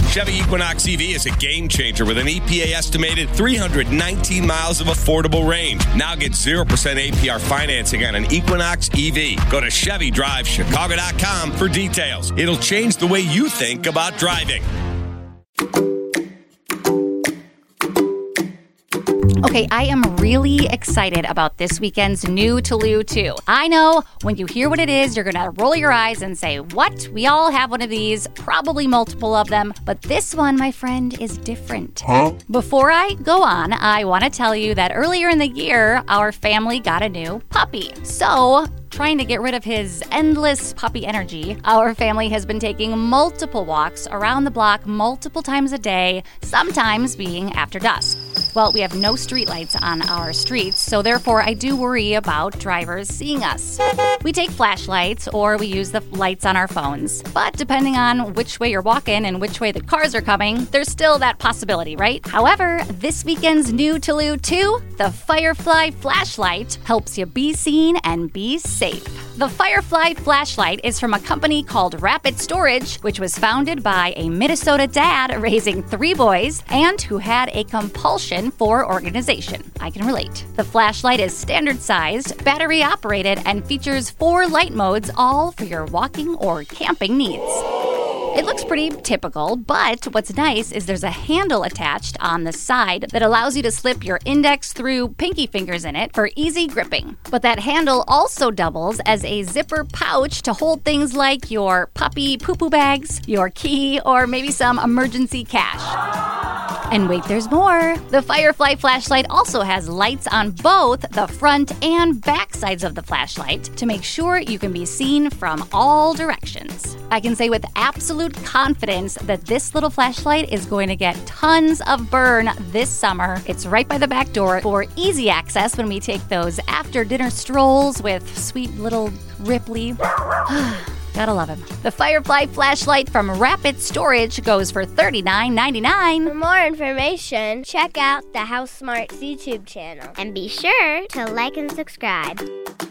Chevy Equinox EV is a game changer with an EPA estimated 319 miles of affordable range. Now get 0% APR financing on an Equinox EV. Go to ChevyDriveChicago.com for details. It'll change the way you think about driving. Okay, I am really excited about this weekend's new Toulouse 2. I know when you hear what it is, you're going to roll your eyes and say, what? We all have one of these, probably multiple of them, but this one, my friend, is different. Huh? Before I go on, I want to tell you that earlier in the year, our family got a new puppy. So, trying to get rid of his endless puppy energy, our family has been taking multiple walks around the block multiple times a day, sometimes being after dusk. Well, we have no streetlights on our streets, so therefore I do worry about drivers seeing us. We take flashlights or we use the lights on our phones. But depending on which way you're walking and which way the cars are coming, there's still that possibility, right? However, this weekend's new Toulouse 2, the Firefly Flashlight, helps you be seen and be safe. The Firefly Flashlight is from a company called Rapid Storage, which was founded by a Minnesota dad raising 3 boys and who had a compulsion for organization. I can relate. The flashlight is standard-sized, battery-operated, and features 4 light modes, all for your walking or camping needs. It looks pretty typical, but what's nice is there's a handle attached on the side that allows you to slip your index through pinky fingers in it for easy gripping. But that handle also doubles as a zipper pouch to hold things like your puppy poo-poo bags, your key, or maybe some emergency cash. And wait, there's more. The Firefly Flashlight also has lights on both the front and back sides of the flashlight to make sure you can be seen from all directions. I can say with absolute confidence that this little flashlight is going to get tons of burn this summer. It's right by the back door for easy access when we take those after-dinner strolls with sweet little Ripley. Gotta love him. The Firefly Flashlight from Rapid Storage goes for $39.99. For more information, check out the House Smarts YouTube channel. And be sure to like and subscribe.